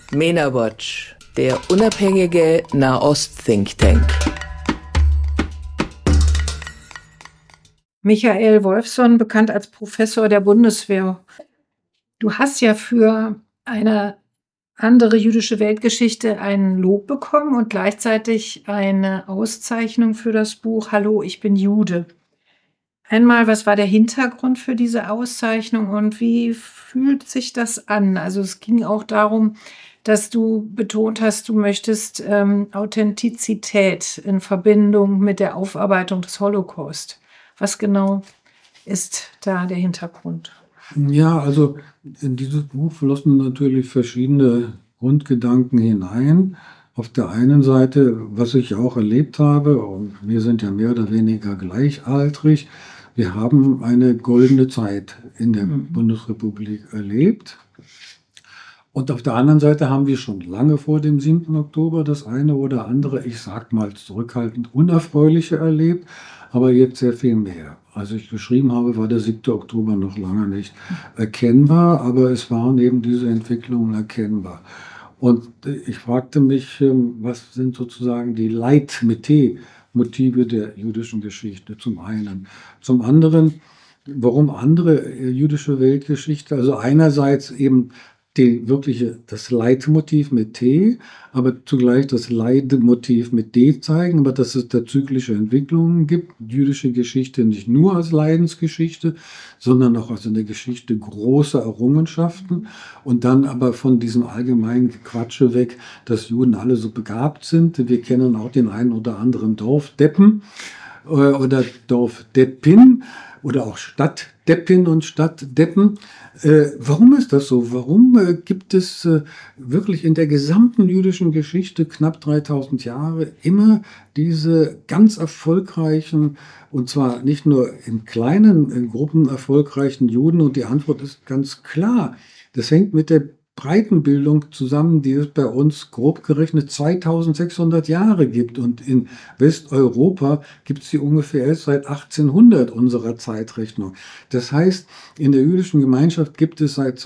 MENA Watch, der unabhängige Nahost-Think Tank. Michael Wolfson, bekannt als Professor der Bundeswehr. Du hast ja für eine andere jüdische Weltgeschichte ein Lob bekommen und gleichzeitig eine Auszeichnung für das Buch Hallo, ich bin Jude. Einmal, was war der Hintergrund für diese Auszeichnung und wie fühlt sich das an? Also es ging auch darum, dass du betont hast, du möchtest Authentizität in Verbindung mit der Aufarbeitung des Holocaust. Was genau ist da der Hintergrund? Ja, also in dieses Buch flossen natürlich verschiedene Grundgedanken hinein. Auf der einen Seite, was ich auch erlebt habe, und wir sind ja mehr oder weniger gleichaltrig, wir haben eine goldene Zeit in der Bundesrepublik erlebt. Und auf der anderen Seite haben wir schon lange vor dem 7. Oktober das eine oder andere, ich sag mal zurückhaltend, Unerfreuliche erlebt, aber jetzt sehr viel mehr. Als ich geschrieben habe, war der 7. Oktober noch lange nicht erkennbar, aber es waren eben diese Entwicklungen erkennbar. Und ich fragte mich, was sind sozusagen die Leitmotive der jüdischen Geschichte zum einen. Zum anderen, warum andere jüdische Weltgeschichte, also einerseits eben das Leitmotiv mit T, aber zugleich das Leitmotiv mit D zeigen, aber dass es da zyklische Entwicklungen gibt. Jüdische Geschichte nicht nur als Leidensgeschichte, sondern auch als eine Geschichte großer Errungenschaften und dann aber von diesem allgemeinen Gequatsche weg, dass Juden alle so begabt sind. Wir kennen auch den einen oder anderen Dorfdeppen oder Dorfdeppin oder auch Stadtdeppin und Stadtdeppen. Warum ist das so? Warum gibt es wirklich in der gesamten jüdischen Geschichte, knapp 3000 Jahre, immer diese ganz erfolgreichen, und zwar nicht nur in kleinen Gruppen erfolgreichen Juden? Und die Antwort ist ganz klar. Das hängt mit der Breitenbildung zusammen, die es bei uns grob gerechnet 2600 Jahre gibt. Und in Westeuropa gibt es sie ungefähr erst seit 1800 unserer Zeitrechnung. Das heißt, in der jüdischen Gemeinschaft gibt es seit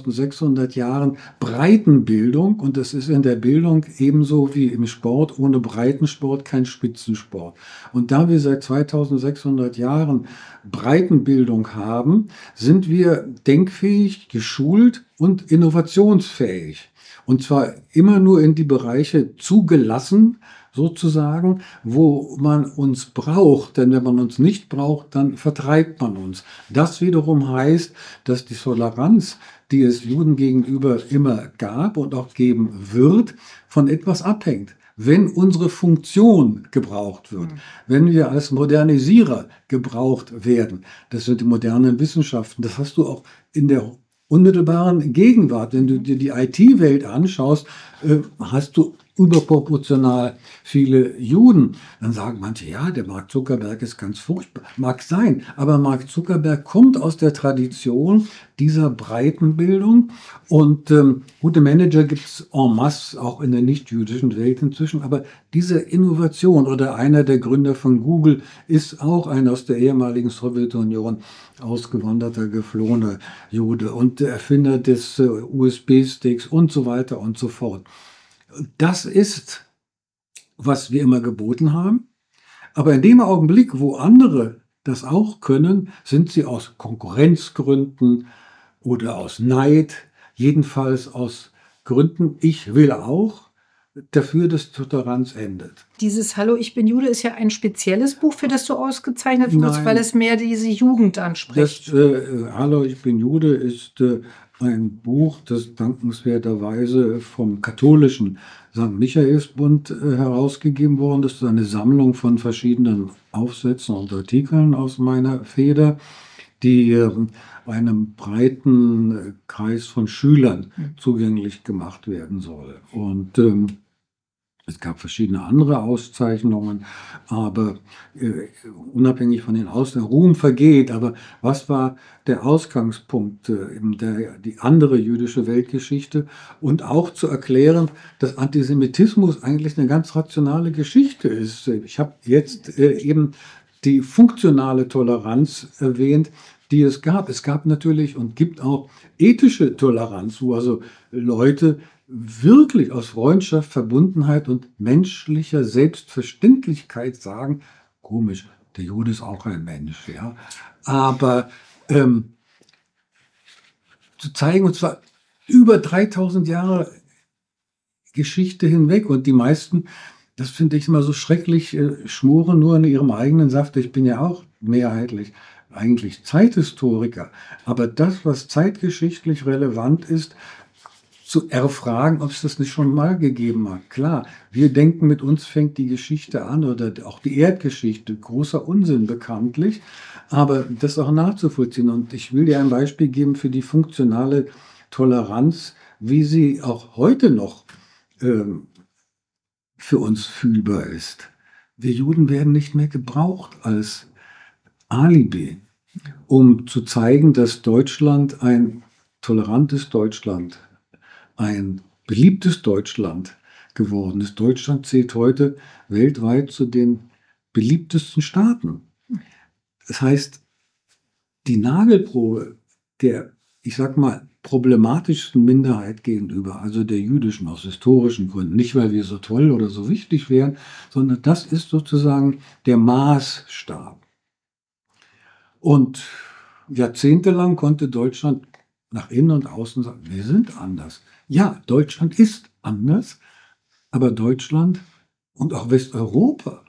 2600 Jahren Breitenbildung und das ist in der Bildung ebenso wie im Sport, ohne Breitensport kein Spitzensport. Und da wir seit 2600 Jahren Breitenbildung haben, sind wir denkfähig, geschult und innovationsfähig. Und zwar immer nur in die Bereiche zugelassen, sozusagen, wo man uns braucht. Denn wenn man uns nicht braucht, dann vertreibt man uns. Das wiederum heißt, dass die Toleranz, die es Juden gegenüber immer gab und auch geben wird, von etwas abhängt. Wenn unsere Funktion gebraucht wird, wenn wir als Modernisierer gebraucht werden, das sind die modernen Wissenschaften, das hast du auch in der unmittelbaren Gegenwart. Wenn du dir die IT-Welt anschaust, hast du überproportional viele Juden. Dann sagen manche, ja, der Mark Zuckerberg ist ganz furchtbar. Mag sein, aber Mark Zuckerberg kommt aus der Tradition dieser Breitenbildung und gute Manager gibt es en masse, auch in der nicht-jüdischen Welt inzwischen, aber diese Innovation oder einer der Gründer von Google ist auch ein aus der ehemaligen Sowjetunion ausgewanderter, geflohener Jude und der Erfinder des USB-Sticks und so weiter und so fort. Das ist, was wir immer geboten haben. Aber in dem Augenblick, wo andere das auch können, sind sie aus Konkurrenzgründen oder aus Neid, jedenfalls aus Gründen, ich will auch, dafür, dass Toleranz endet. Dieses Hallo, ich bin Jude ist ja ein spezielles Buch, für das du ausgezeichnet wurdest, weil es mehr diese Jugend anspricht. Hallo, ich bin Jude ist ein Buch, das dankenswerterweise vom katholischen St. Michaelsbund herausgegeben worden ist. Das ist eine Sammlung von verschiedenen Aufsätzen und Artikeln aus meiner Feder, die einem breiten Kreis von Schülern zugänglich gemacht werden soll. Und es gab verschiedene andere Auszeichnungen, aber unabhängig von den Auszeichnungen, Ruhm vergeht. Aber was war der Ausgangspunkt, die andere jüdische Weltgeschichte? Und auch zu erklären, dass Antisemitismus eigentlich eine ganz rationale Geschichte ist. Ich habe jetzt eben die funktionale Toleranz erwähnt. die es gab. Es gab natürlich und gibt auch ethische Toleranz, wo also Leute wirklich aus Freundschaft, Verbundenheit und menschlicher Selbstverständlichkeit sagen, komisch, der Jude ist auch ein Mensch, ja. Aber zu zeigen, und zwar über 3000 Jahre Geschichte hinweg, und die meisten, das finde ich immer so schrecklich, schmoren nur in ihrem eigenen Saft. Ich bin ja auch mehrheitlich eigentlich Zeithistoriker, aber das, was zeitgeschichtlich relevant ist, zu erfragen, ob es das nicht schon mal gegeben hat. Klar, wir denken, mit uns fängt die Geschichte an oder auch die Erdgeschichte. Großer Unsinn bekanntlich, aber das auch nachzuvollziehen. Und ich will dir ein Beispiel geben für die funktionale Toleranz, wie sie auch heute noch für uns fühlbar ist. Wir Juden werden nicht mehr gebraucht als Alibi, um zu zeigen, dass Deutschland ein tolerantes Deutschland, ein beliebtes Deutschland geworden ist. Deutschland zählt heute weltweit zu den beliebtesten Staaten. Das heißt, die Nagelprobe der, ich sag mal, problematischsten Minderheit gegenüber, also der jüdischen, aus historischen Gründen, nicht weil wir so toll oder so wichtig wären, sondern das ist sozusagen der Maßstab. Und jahrzehntelang konnte Deutschland nach innen und außen sagen, wir sind anders. Ja, Deutschland ist anders, aber Deutschland und auch Westeuropa,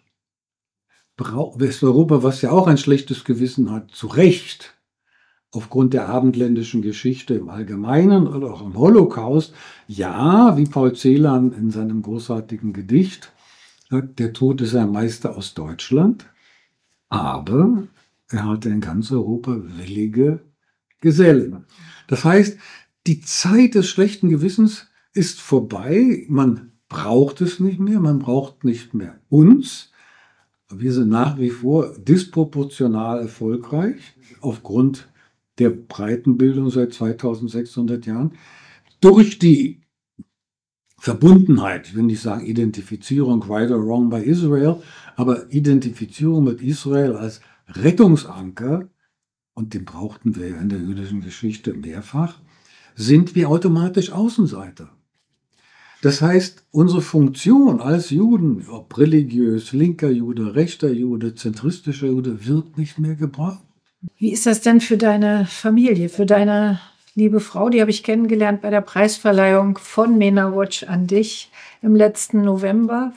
was ja auch ein schlechtes Gewissen hat, zu Recht, aufgrund der abendländischen Geschichte im Allgemeinen oder auch im Holocaust, ja, wie Paul Celan in seinem großartigen Gedicht sagt, der Tod ist ein Meister aus Deutschland, aber er hatte in ganz Europa willige Gesellen. Das heißt, die Zeit des schlechten Gewissens ist vorbei, man braucht es nicht mehr, man braucht nicht mehr uns. Wir sind nach wie vor disproportional erfolgreich aufgrund der Breitenbildung seit 2600 Jahren, durch die Verbundenheit, ich will nicht sagen Identifizierung, right or wrong by Israel, aber Identifizierung mit Israel als Rettungsanker, und den brauchten wir ja in der jüdischen Geschichte mehrfach, sind wir automatisch Außenseiter. Das heißt, unsere Funktion als Juden, ob religiös, linker Jude, rechter Jude, zentristischer Jude, wird nicht mehr gebraucht. Wie ist das denn für deine Familie, für deine liebe Frau? Die habe ich kennengelernt bei der Preisverleihung von MENA Watch an dich im letzten November.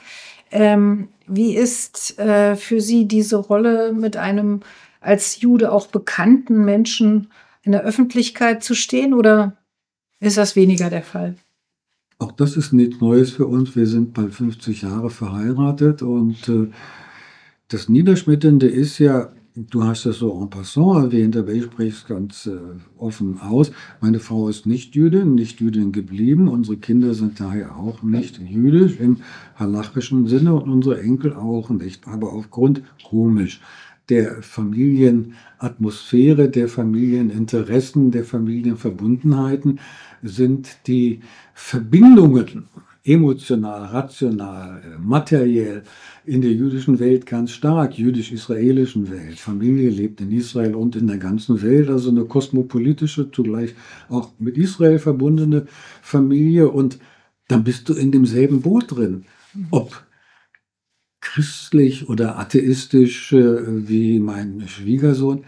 Wie ist für sie diese Rolle, mit einem als Jude auch bekannten Menschen in der Öffentlichkeit zu stehen, oder ist das weniger der Fall? Auch das ist nichts Neues für uns. Wir sind bald 50 Jahre verheiratet, und das Niederschmetternde ist ja, du hast das so en passant erwähnt, aber ich spreche es ganz offen aus. Meine Frau ist nicht Jüdin geblieben. Unsere Kinder sind daher auch nicht jüdisch im halachischen Sinne und unsere Enkel auch nicht. Aber aufgrund, komisch, der Familienatmosphäre, der Familieninteressen, der Familienverbundenheiten sind die Verbindungen emotional, rational, materiell in der jüdischen Welt ganz stark, jüdisch-israelischen Welt. Familie lebt in Israel und in der ganzen Welt, also eine kosmopolitische, zugleich auch mit Israel verbundene Familie, und dann bist du in demselben Boot drin. Ob christlich oder atheistisch, wie mein Schwiegersohn.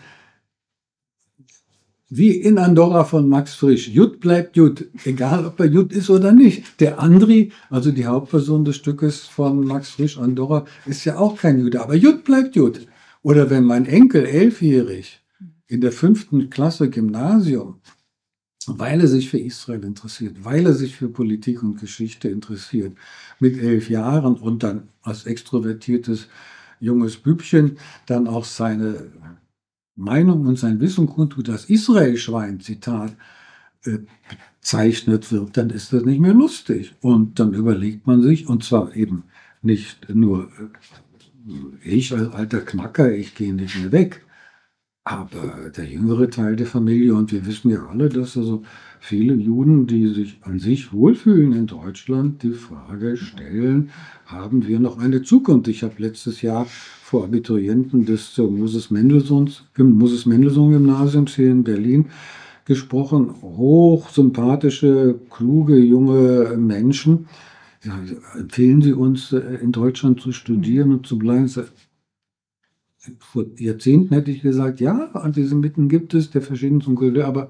Wie in Andorra von Max Frisch. Jud bleibt Jud, egal ob er Jud ist oder nicht. Der Andri, also die Hauptperson des Stückes von Max Frisch, Andorra, ist ja auch kein Jude, aber Jud bleibt Jud. Oder wenn mein Enkel, 11-jährig, in der 5. Klasse Gymnasium, weil er sich für Israel interessiert, weil er sich für Politik und Geschichte interessiert, mit 11 Jahren und dann als extrovertiertes junges Bübchen dann auch seine Meinung und sein Wissen kundtut, das Israel-Schwein, Zitat, bezeichnet wird, dann ist das nicht mehr lustig. Und dann überlegt man sich, und zwar eben nicht nur ich als alter Knacker, ich gehe nicht mehr weg, aber der jüngere Teil der Familie, und wir wissen ja alle, dass also viele Juden, die sich an sich wohlfühlen in Deutschland, die Frage stellen, haben wir noch eine Zukunft? Ich habe letztes Jahr vor Abiturienten des Moses-Mendelssohn-Gymnasiums hier in Berlin gesprochen. Hochsympathische, kluge, junge Menschen. Ja, empfehlen Sie uns, in Deutschland zu studieren und zu bleiben? Vor Jahrzehnten hätte ich gesagt, ja, Antisemiten gibt es, der verschiedensten Kultur, aber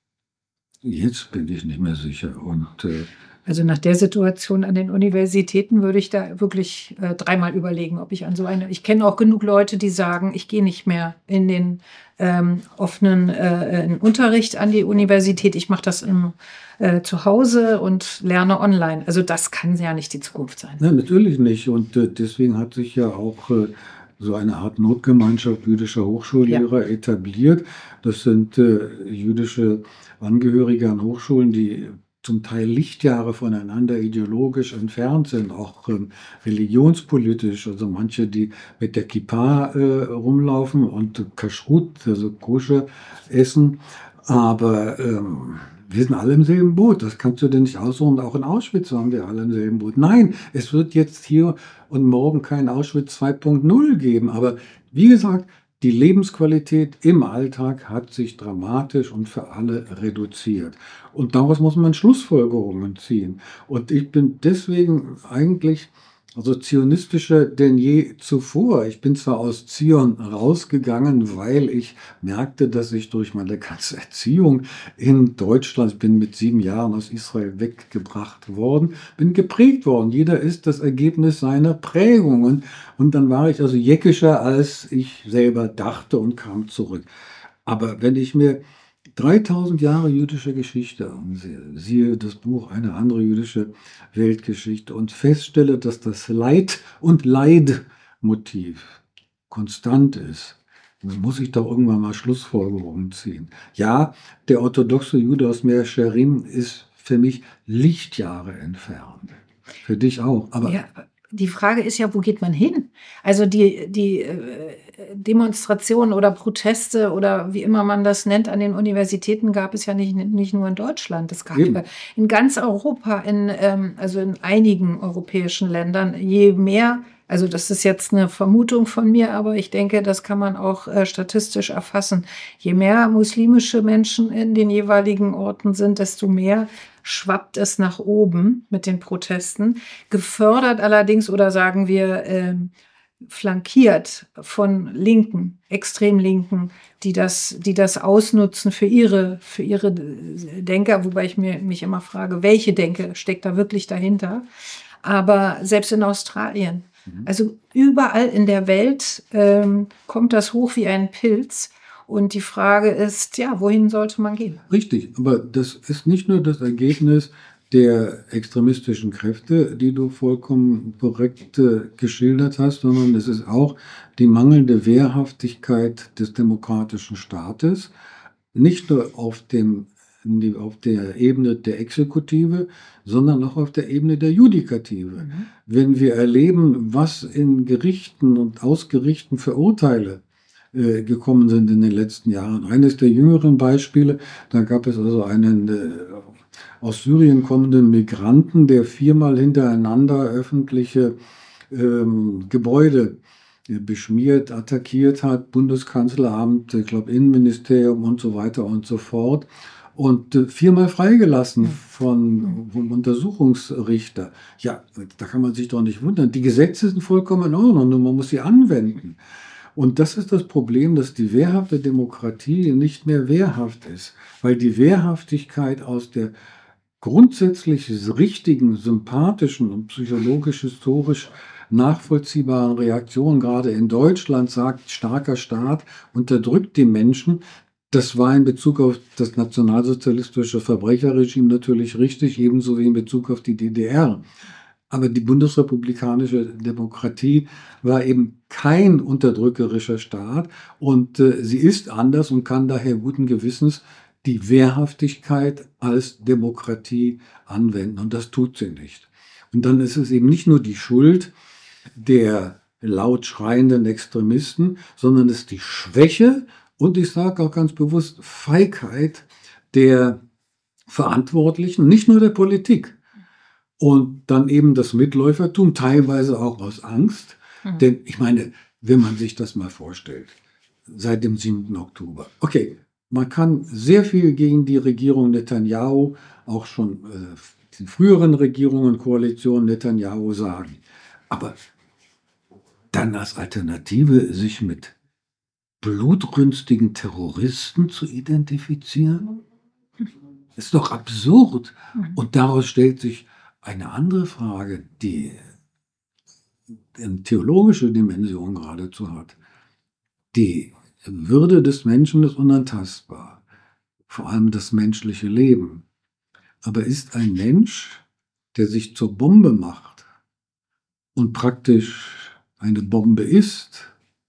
jetzt bin ich nicht mehr sicher. Und also nach der Situation an den Universitäten würde ich da wirklich dreimal überlegen, ob ich an so eine. Ich kenne auch genug Leute, die sagen, ich gehe nicht mehr in den offenen Unterricht an die Universität. Ich mache das zu Hause und lerne online. Also das kann ja nicht die Zukunft sein. Nein, natürlich nicht. Und deswegen hat sich ja auch so eine Art Notgemeinschaft jüdischer Hochschullehrer etabliert. Das sind jüdische Angehörige an Hochschulen, die zum Teil Lichtjahre voneinander ideologisch entfernt sind, auch religionspolitisch. Also manche, die mit der Kippa rumlaufen und Kashrut, also Koscher, essen. Aber wir sind alle im selben Boot. Das kannst du dir nicht aussuchen. Auch in Auschwitz waren wir alle im selben Boot. Nein, es wird jetzt hier und morgen kein Auschwitz 2.0 geben. Aber wie gesagt, die Lebensqualität im Alltag hat sich dramatisch und für alle reduziert. Und daraus muss man Schlussfolgerungen ziehen. Und ich bin deswegen eigentlich zionistischer denn je zuvor. Ich bin zwar aus Zion rausgegangen, weil ich merkte, dass ich durch meine ganze Erziehung in Deutschland, ich bin mit 7 Jahren aus Israel weggebracht worden, bin geprägt worden. Jeder ist das Ergebnis seiner Prägungen. Und dann war ich also jäckischer, als ich selber dachte und kam zurück. Aber wenn ich mir 3000 Jahre jüdische Geschichte, siehe das Buch Eine andere jüdische Weltgeschichte, und feststelle, dass das Leid- und Leidmotiv konstant ist, dann muss ich doch irgendwann mal Schlussfolgerungen ziehen. Ja, der orthodoxe Jude aus Mea Shearim ist für mich Lichtjahre entfernt. Für dich auch. Aber ja, die Frage ist ja, wo geht man hin? Also die Demonstrationen oder Proteste oder wie immer man das nennt an den Universitäten gab es ja nicht nur in Deutschland. Es gab in ganz Europa, also in einigen europäischen Ländern, je mehr, also das ist jetzt eine Vermutung von mir, aber ich denke, das kann man auch statistisch erfassen. Je mehr muslimische Menschen in den jeweiligen Orten sind, desto mehr schwappt es nach oben mit den Protesten. Gefördert allerdings, oder sagen wir flankiert von Linken, extrem Linken, die das ausnutzen für ihre Denker, wobei ich mich immer frage, welche Denke steckt da wirklich dahinter? Aber selbst in Australien, also überall in der Welt kommt das hoch wie ein Pilz. Und die Frage ist, ja, wohin sollte man gehen? Richtig, aber das ist nicht nur das Ergebnis der extremistischen Kräfte, die du vollkommen korrekt geschildert hast, sondern es ist auch die mangelnde Wehrhaftigkeit des demokratischen Staates, nicht nur auf der Ebene der Exekutive, sondern auch auf der Ebene der Judikative. Wenn wir erleben, was in Gerichten und aus Gerichten für Urteile gekommen sind in den letzten Jahren. Eines der jüngeren Beispiele, da gab es also einen aus Syrien kommenden Migranten, der 4-mal hintereinander öffentliche Gebäude beschmiert, attackiert hat, Bundeskanzleramt, ich glaube Innenministerium und so weiter und so fort. Und 4-mal freigelassen vom Untersuchungsrichter. Ja, da kann man sich doch nicht wundern. Die Gesetze sind vollkommen in Ordnung, nur man muss sie anwenden. Und das ist das Problem, dass die wehrhafte Demokratie nicht mehr wehrhaft ist, weil die Wehrhaftigkeit aus der grundsätzlich richtigen, sympathischen und psychologisch-historisch nachvollziehbaren Reaktion gerade in Deutschland sagt, starker Staat unterdrückt die Menschen. Das war in Bezug auf das nationalsozialistische Verbrecherregime natürlich richtig, ebenso wie in Bezug auf die DDR. Aber die bundesrepublikanische Demokratie war eben kein unterdrückerischer Staat und sie ist anders und kann daher guten Gewissens die Wehrhaftigkeit als Demokratie anwenden. Und das tut sie nicht. Und dann ist es eben nicht nur die Schuld der laut schreienden Extremisten, sondern es ist die Schwäche und ich sage auch ganz bewusst Feigheit der Verantwortlichen, nicht nur der Politik. Und dann eben das Mitläufertum, teilweise auch aus Angst. Denn ich meine, wenn man sich das mal vorstellt, seit dem 7. Oktober. Okay, man kann sehr viel gegen die Regierung Netanyahu, auch schon die früheren Regierungen, Koalitionen Netanyahu sagen. Aber dann als Alternative sich mit blutrünstigen Terroristen zu identifizieren, ist doch absurd. Und daraus stellt sich eine andere Frage, die eine theologische Dimension geradezu hat. Die Würde des Menschen ist unantastbar, vor allem das menschliche Leben. Aber ist ein Mensch, der sich zur Bombe macht und praktisch eine Bombe ist,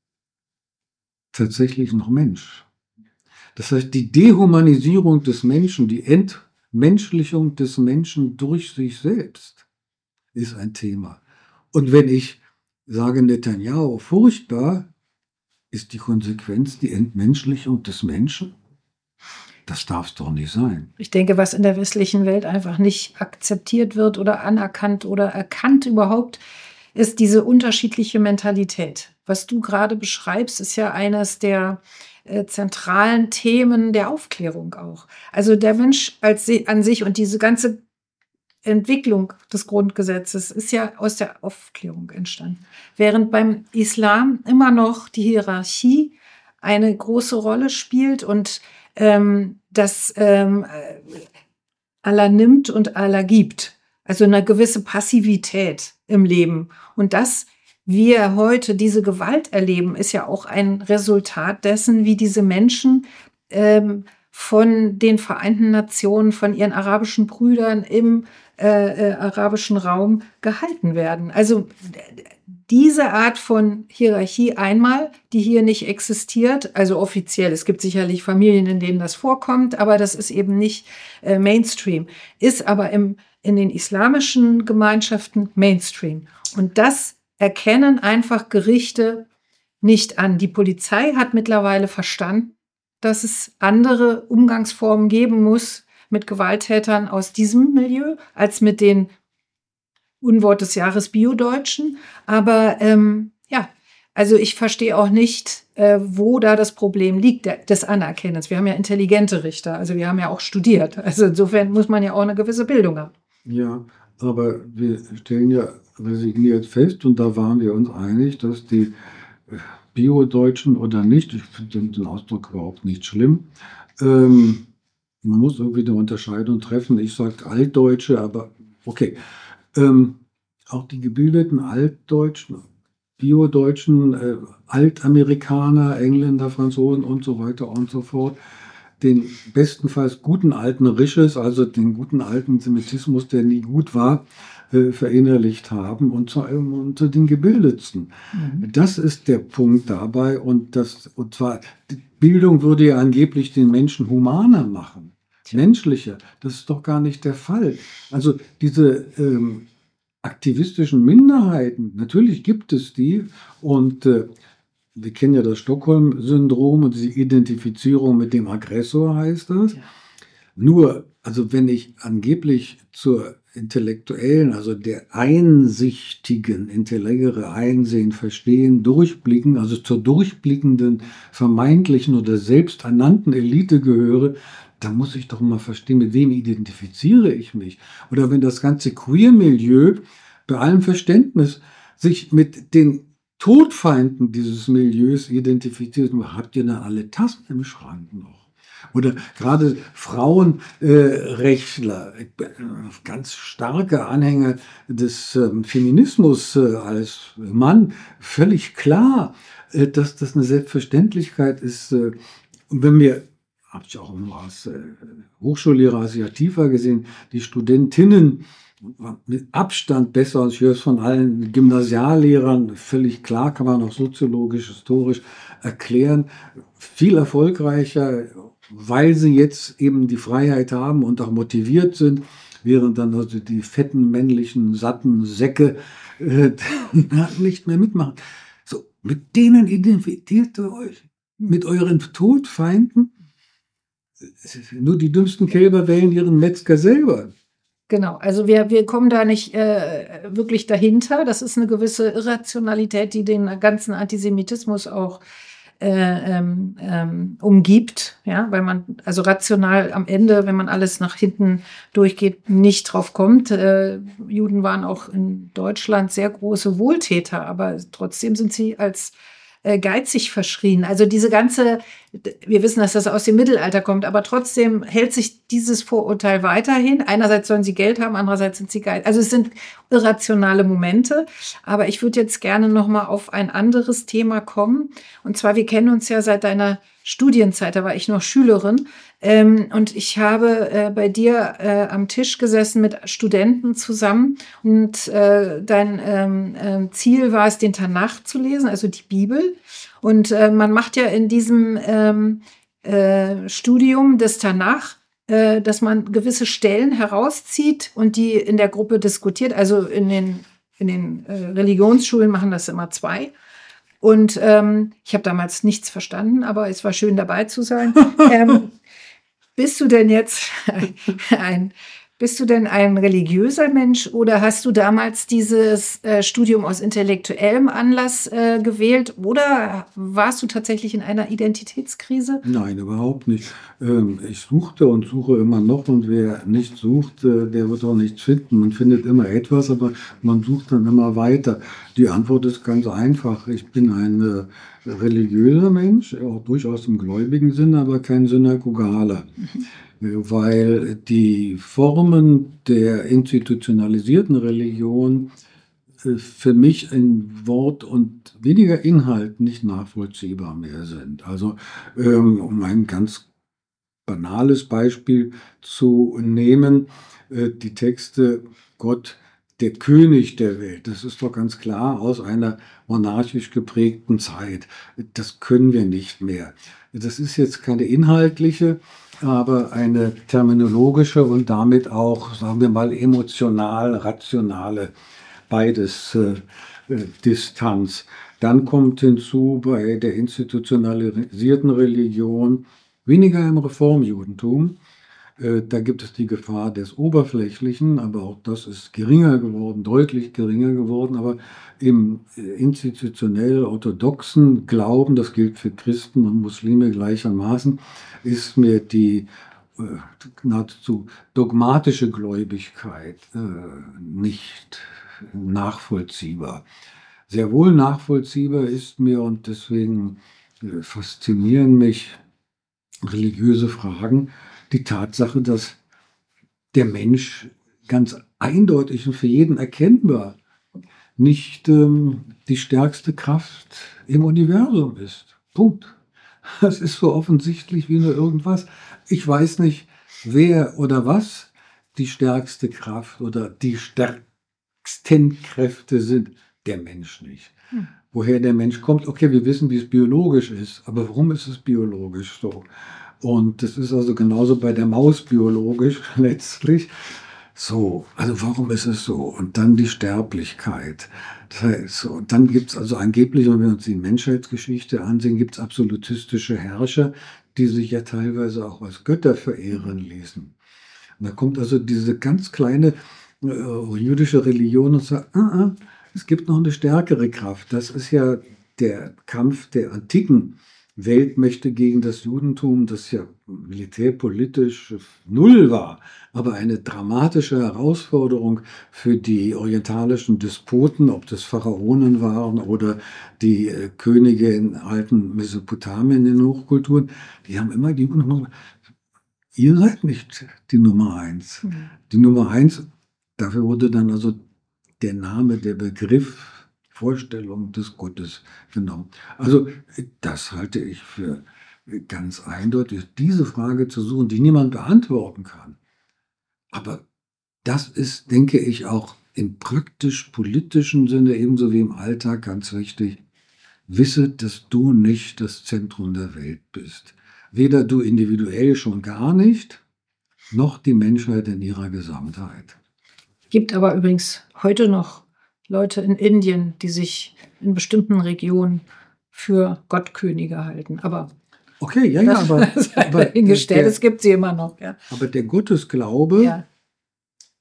tatsächlich noch Mensch? Das heißt, die Dehumanisierung des Menschen, die Entmenschlichung des Menschen durch sich selbst ist ein Thema. Und wenn ich sage Netanyahu furchtbar, ist die Konsequenz die Entmenschlichung des Menschen? Das darf es doch nicht sein. Ich denke, was in der westlichen Welt einfach nicht akzeptiert wird oder anerkannt oder erkannt überhaupt, ist diese unterschiedliche Mentalität. Was du gerade beschreibst, ist ja eines der zentralen Themen der Aufklärung auch. Also der Mensch an sich und diese ganze Entwicklung des Grundgesetzes ist ja aus der Aufklärung entstanden. Während beim Islam immer noch die Hierarchie eine große Rolle spielt und das Allah nimmt und Allah gibt. Also eine gewisse Passivität im Leben. Und dass wir heute diese Gewalt erleben, ist ja auch ein Resultat dessen, wie diese Menschen von den Vereinten Nationen, von ihren arabischen Brüdern im arabischen Raum gehalten werden. Also diese Art von Hierarchie einmal, die hier nicht existiert, also offiziell, es gibt sicherlich Familien, in denen das vorkommt, aber das ist eben nicht Mainstream, ist aber in den islamischen Gemeinschaften Mainstream. Und das erkennen einfach Gerichte nicht an. Die Polizei hat mittlerweile verstanden, dass es andere Umgangsformen geben muss mit Gewalttätern aus diesem Milieu als mit den Unwort des Jahres Bio-Deutschen. Aber also ich verstehe auch nicht, wo da das Problem liegt, des Anerkennens. Wir haben ja intelligente Richter, also wir haben ja auch studiert. Also insofern muss man ja auch eine gewisse Bildung haben. Ja, aber wir stellen ja resigniert fest, und da waren wir uns einig, dass die Bio-Deutschen oder nicht, ich finde den Ausdruck überhaupt nicht schlimm, man muss irgendwie eine Unterscheidung treffen. Ich sage Altdeutsche, aber okay. Auch die gebildeten Altdeutschen, Bio-Deutschen, Altamerikaner, Engländer, Franzosen und so weiter und so fort, den bestenfalls guten alten Risches, also den guten alten Semitismus, der nie gut war, verinnerlicht haben, und zwar unter den Gebildetsten. Das ist der Punkt dabei, und zwar, die Bildung würde ja angeblich den Menschen humaner machen, menschlicher. Das ist doch gar nicht der Fall. Also diese aktivistischen Minderheiten, natürlich gibt es die, und wir kennen ja das Stockholm-Syndrom und diese Identifizierung mit dem Aggressor, heißt das. Ja. Nur, also wenn ich angeblich zur intellektuellen, also der einsichtigen, intelligere Einsehen, Verstehen, Durchblicken, also zur durchblickenden, vermeintlichen oder selbsternannten Elite gehöre, dann muss ich doch mal verstehen, mit wem identifiziere ich mich. Oder wenn das ganze Queer-Milieu bei allem Verständnis sich mit den Todfeinden dieses Milieus identifiziert, habt ihr dann alle Tassen im Schrank noch? Oder gerade Frauenrechtler, ganz starke Anhänger des Feminismus als Mann, völlig klar, dass das eine Selbstverständlichkeit ist. Und wenn wir, habe ich auch immer als Hochschullehrer, als Jahr tiefer gesehen, die Studentinnen mit Abstand besser, ich höre es von allen Gymnasiallehrern, völlig klar, kann man auch soziologisch, historisch erklären, viel erfolgreicher, weil sie jetzt eben die Freiheit haben und auch motiviert sind, während dann also die fetten, männlichen, satten Säcke nicht mehr mitmachen. So, mit denen identifiziert ihr euch, mit euren Todfeinden. Nur die dümmsten Kälber wählen ihren Metzger selber. Genau, also wir kommen da nicht wirklich dahinter. Das ist eine gewisse Irrationalität, die den ganzen Antisemitismus auch umgibt, ja, weil man also rational am Ende, wenn man alles nach hinten durchgeht, nicht drauf kommt. Juden waren auch in Deutschland sehr große Wohltäter, aber trotzdem sind sie als geizig verschrien. Also diese ganze, wir wissen, dass das aus dem Mittelalter kommt, aber trotzdem hält sich dieses Vorurteil weiterhin. Einerseits sollen sie Geld haben, andererseits sind sie geizig. Also es sind irrationale Momente. Aber ich würde jetzt gerne noch mal auf ein anderes Thema kommen. Und zwar, wir kennen uns ja seit deiner Studienzeit, da war ich noch Schülerin. Und ich habe bei dir am Tisch gesessen mit Studenten zusammen. Und dein Ziel war es, den Tanach zu lesen, also die Bibel. Und man macht ja in diesem Studium des Tanach, dass man gewisse Stellen herauszieht und die in der Gruppe diskutiert. Also in den Religionsschulen machen das immer 2. Und ich habe damals nichts verstanden, aber es war schön dabei zu sein. Bist du denn jetzt ein religiöser Mensch oder hast du damals dieses Studium aus intellektuellem Anlass gewählt oder warst du tatsächlich in einer Identitätskrise? Nein, überhaupt nicht. Ich suchte und suche immer noch und wer nicht sucht, der wird auch nichts finden. Man findet immer etwas, aber man sucht dann immer weiter. Die Antwort ist ganz einfach. Ich bin ein religiöser Mensch, auch durchaus im gläubigen Sinne, aber kein Synagogaler. Weil die Formen der institutionalisierten Religion für mich in Wort und weniger Inhalt nicht nachvollziehbar mehr sind. Also um ein ganz banales Beispiel zu nehmen, die Texte Gott, der König der Welt, das ist doch ganz klar aus einer monarchisch geprägten Zeit. Das können wir nicht mehr. Das ist jetzt keine inhaltliche, aber eine terminologische und damit auch, sagen wir mal, emotional, rationale, beides Distanz. Dann kommt hinzu bei der institutionalisierten Religion, weniger im Reformjudentum, da gibt es die Gefahr des Oberflächlichen, aber auch das ist geringer geworden, deutlich geringer geworden. Aber im institutionell orthodoxen Glauben, das gilt für Christen und Muslime gleichermaßen, ist mir die nahezu dogmatische Gläubigkeit nicht nachvollziehbar. Sehr wohl nachvollziehbar ist mir und deswegen faszinieren mich religiöse Fragen, die Tatsache, dass der Mensch ganz eindeutig und für jeden erkennbar nicht die stärkste Kraft im Universum ist. Punkt. Das ist so offensichtlich wie nur irgendwas. Ich weiß nicht, wer oder was die stärkste Kraft oder die stärksten Kräfte sind. Der Mensch nicht. Woher der Mensch kommt, okay, wir wissen, wie es biologisch ist, aber warum ist es biologisch so? Und das ist also genauso bei der Maus biologisch letztlich. So, also warum ist es so? Und dann die Sterblichkeit. Das heißt, so, dann gibt es also angeblich, wenn wir uns die Menschheitsgeschichte ansehen, gibt es absolutistische Herrscher, die sich ja teilweise auch als Götter verehren ließen. Und da kommt also diese ganz kleine jüdische Religion und sagt, es gibt noch eine stärkere Kraft. Das ist ja der Kampf der antiken Weltmächte gegen das Judentum, das ja militärpolitisch null war, aber eine dramatische Herausforderung für die orientalischen Despoten, ob das Pharaonen waren oder die Könige in alten Mesopotamien, in Hochkulturen, die haben immer die Juden gesagt, ihr seid nicht die Nummer 1. Die Nummer 1, dafür wurde dann also der Name, der Begriff, Vorstellung des Gottes genommen. Also das halte ich für ganz eindeutig, diese Frage zu suchen, die niemand beantworten kann. Aber das ist, denke ich, auch im praktisch-politischen Sinne ebenso wie im Alltag ganz wichtig. Wisse, dass du nicht das Zentrum der Welt bist. Weder du individuell schon gar nicht, noch die Menschheit in ihrer Gesamtheit. Gibt aber übrigens heute noch Leute in Indien, die sich in bestimmten Regionen für Gottkönige halten. Aber okay, ja, aber hingestellt, es gibt sie immer noch. Ja. Aber der Gottesglaube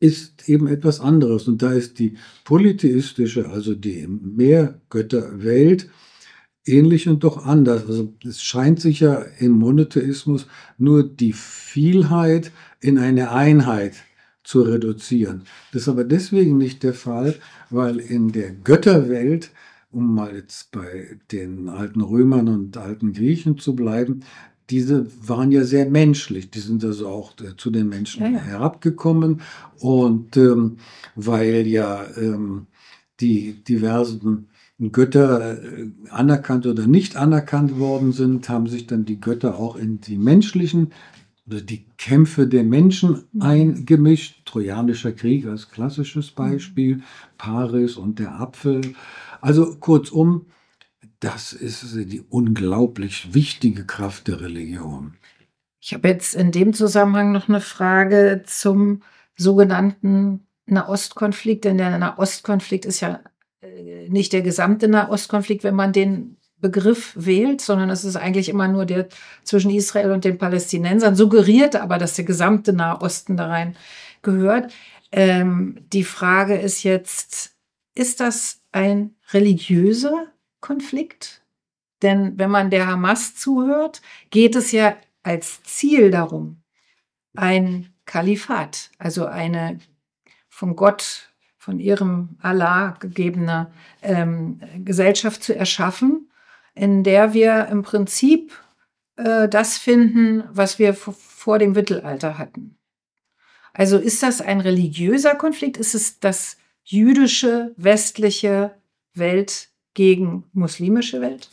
ist eben etwas anderes. Und da ist die polytheistische, also die Mehrgötterwelt, ähnlich und doch anders. Also es scheint sich ja im Monotheismus nur die Vielheit in eine Einheit zu reduzieren. Das ist aber deswegen nicht der Fall, weil in der Götterwelt, um mal jetzt bei den alten Römern und alten Griechen zu bleiben, diese waren ja sehr menschlich. Die sind also auch zu den Menschen herabgekommen. Und weil ja die diversen Götter anerkannt oder nicht anerkannt worden sind, haben sich dann die Götter auch in die menschlichen oder die Kämpfe der Menschen eingemischt. Trojanischer Krieg als klassisches Beispiel, Paris und der Apfel. Also kurzum, das ist die unglaublich wichtige Kraft der Religion. Ich habe jetzt in dem Zusammenhang noch eine Frage zum sogenannten Nahostkonflikt, denn der Nahostkonflikt ist ja nicht der gesamte Nahostkonflikt, wenn man den Begriff wählt, sondern es ist eigentlich immer nur der zwischen Israel und den Palästinensern, suggeriert aber, dass der gesamte Nahosten da rein gehört. Die Frage ist jetzt, ist das ein religiöser Konflikt? Denn wenn man der Hamas zuhört, geht es ja als Ziel darum, ein Kalifat, also eine von Gott, von ihrem Allah gegebene Gesellschaft zu erschaffen, in der wir im Prinzip das finden, was wir vor dem Mittelalter hatten. Also ist das ein religiöser Konflikt? Ist es das jüdische, westliche Welt gegen muslimische Welt?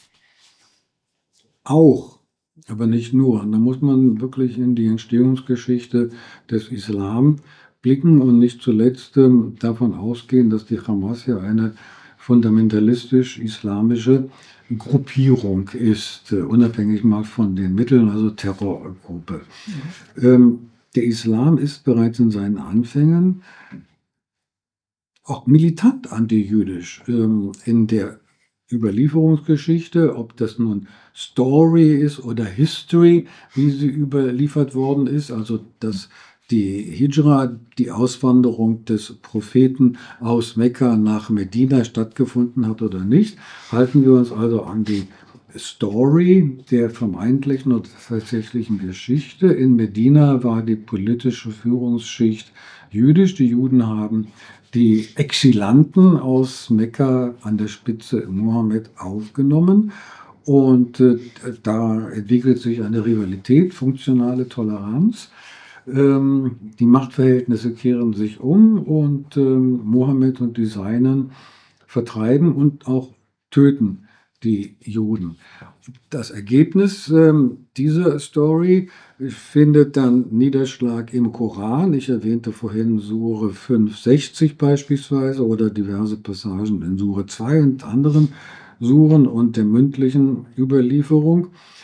Auch, aber nicht nur. Da muss man wirklich in die Entstehungsgeschichte des Islam blicken und nicht zuletzt davon ausgehen, dass die Hamas ja eine fundamentalistisch-islamische Gruppierung ist, unabhängig mal von den Mitteln, also Terrorgruppe. Der Islam ist bereits in seinen Anfängen auch militant antijüdisch. In der Überlieferungsgeschichte, ob das nun Story ist oder History, wie sie überliefert worden ist, also dass die Hijra, die Auswanderung des Propheten aus Mekka nach Medina stattgefunden hat oder nicht, halten wir uns also an die Story der vermeintlichen oder tatsächlichen Geschichte. In Medina war die politische Führungsschicht jüdisch. Die Juden haben die Exilanten aus Mekka an der Spitze Mohammed aufgenommen. Und da entwickelt sich eine Rivalität, funktionale Toleranz. Die Machtverhältnisse kehren sich um und Mohammed und die Seinen vertreiben und auch töten die Juden. Das Ergebnis dieser Story findet dann Niederschlag im Koran. Ich erwähnte vorhin Sure 560 beispielsweise oder diverse Passagen in Sure 2 und anderen Suren und der mündlichen Überlieferung.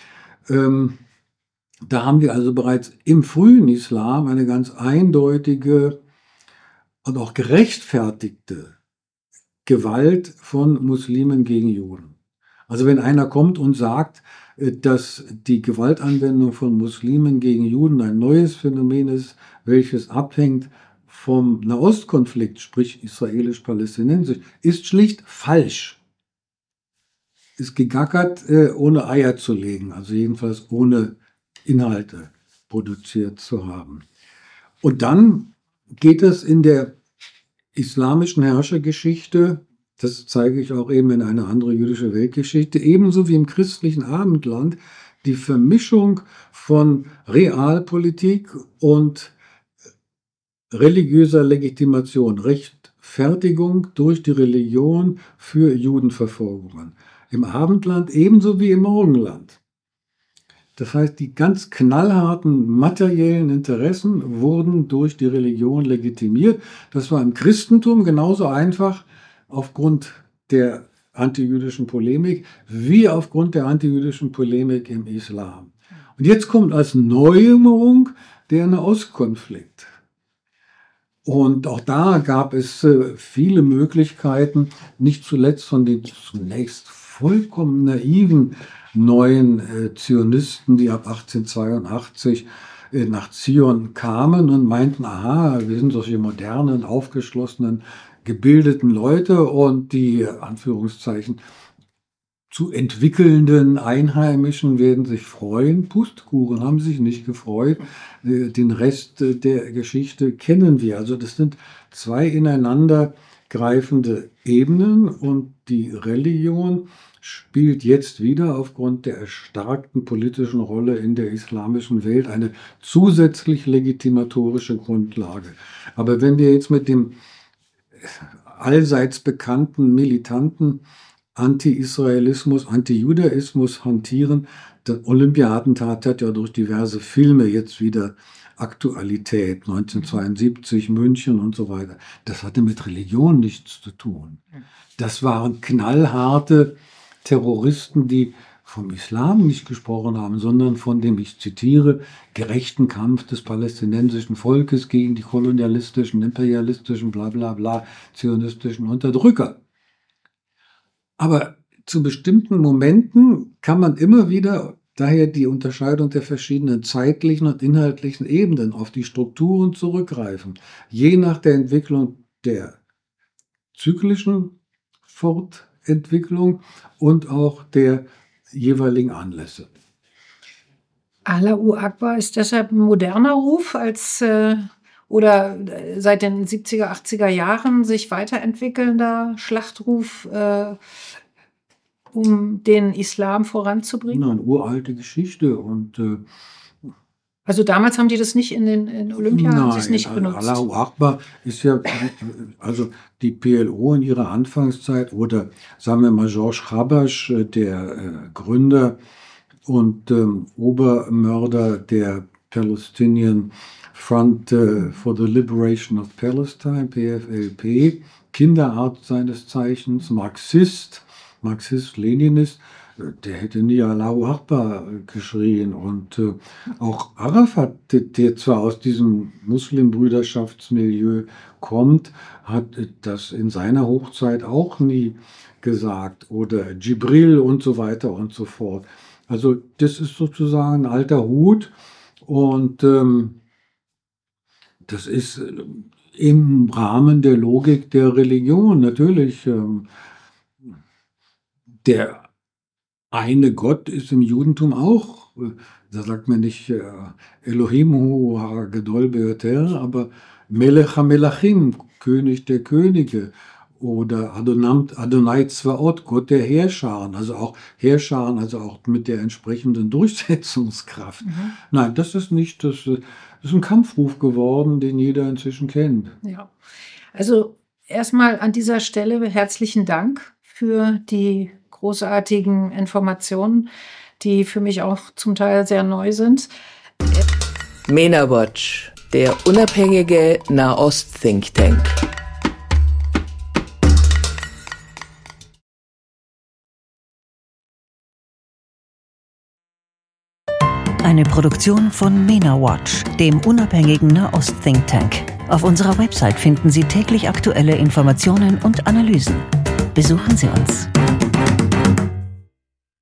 Da haben wir also bereits im frühen Islam eine ganz eindeutige und auch gerechtfertigte Gewalt von Muslimen gegen Juden. Also wenn einer kommt und sagt, dass die Gewaltanwendung von Muslimen gegen Juden ein neues Phänomen ist, welches abhängt vom Nahostkonflikt, sprich israelisch-palästinensisch, ist schlicht falsch. Ist gegackert, ohne Eier zu legen, also jedenfalls ohne Inhalte produziert zu haben. Und dann geht es in der islamischen Herrschergeschichte, das zeige ich auch eben in einer anderen jüdischen Weltgeschichte, ebenso wie im christlichen Abendland, die Vermischung von Realpolitik und religiöser Legitimation, Rechtfertigung durch die Religion für Judenverfolgungen. Im Abendland ebenso wie im Morgenland. Das heißt, die ganz knallharten materiellen Interessen wurden durch die Religion legitimiert. Das war im Christentum genauso einfach aufgrund der antijüdischen Polemik wie aufgrund der antijüdischen Polemik im Islam. Und jetzt kommt als Neuerung der Nahostkonflikt. Und auch da gab es viele Möglichkeiten, nicht zuletzt von den zunächst vollkommen naiven neuen Zionisten, die ab 1882 nach Zion kamen und meinten, aha, wir sind solche modernen, aufgeschlossenen, gebildeten Leute und die, Anführungszeichen, zu entwickelnden Einheimischen werden sich freuen. Pustekuchen, haben sich nicht gefreut. Den Rest der Geschichte kennen wir. Also das sind zwei ineinander greifende Ebenen und die Religion spielt jetzt wieder aufgrund der erstarkten politischen Rolle in der islamischen Welt eine zusätzlich legitimatorische Grundlage. Aber wenn wir jetzt mit dem allseits bekannten militanten Anti-Israelismus, Anti-Judaismus hantieren. Der Olympiatentat hat ja durch diverse Filme jetzt wieder Aktualität, 1972, München und so weiter. Das hatte mit Religion nichts zu tun. Das waren knallharte Terroristen, die vom Islam nicht gesprochen haben, sondern von dem, ich zitiere, gerechten Kampf des palästinensischen Volkes gegen die kolonialistischen, imperialistischen, bla bla bla, zionistischen Unterdrücker. Aber zu bestimmten Momenten kann man immer wieder daher die Unterscheidung der verschiedenen zeitlichen und inhaltlichen Ebenen auf die Strukturen zurückgreifen, je nach der Entwicklung der zyklischen Fortentwicklung und auch der jeweiligen Anlässe. Allahu Akbar ist deshalb ein moderner Ruf als oder seit den 70er, 80er Jahren sich weiterentwickelnder Schlachtruf, um den Islam voranzubringen? Eine uralte Geschichte und also damals haben die das nicht in Olympia haben sie es nicht benutzt. Allahu Akbar ist ja, also die PLO in ihrer Anfangszeit oder sagen wir mal George Habash, der Gründer und Obermörder der Palestinian Front for the Liberation of Palestine, PFLP, Kinderarzt seines Zeichens, Marxist, Leninist, der hätte nie Allahu Akbar geschrien. Und auch Arafat, der zwar aus diesem Muslimbrüderschaftsmilieu kommt, hat das in seiner Hochzeit auch nie gesagt. Oder Djibril und so weiter und so fort. Also das ist sozusagen ein alter Hut und das ist im Rahmen der Logik der Religion natürlich. Der eine Gott ist im Judentum auch, da sagt man nicht Elohim hu ha-gadol beyoter, aber Melech ha-melachim, König der Könige. Oder Adonai Zvaot, Gott der Heerscharen, also auch mit der entsprechenden Durchsetzungskraft. Nein, das ist nicht, das ist ein Kampfruf geworden, den jeder inzwischen kennt. Ja, also erstmal an dieser Stelle herzlichen Dank für die großartigen Informationen, die für mich auch zum Teil sehr neu sind. MENA Watch, der unabhängige Nahost-Think Tank. Eine Produktion von MENA Watch, dem unabhängigen Nahost-Think Tank. Auf unserer Website finden Sie täglich aktuelle Informationen und Analysen. Besuchen Sie uns.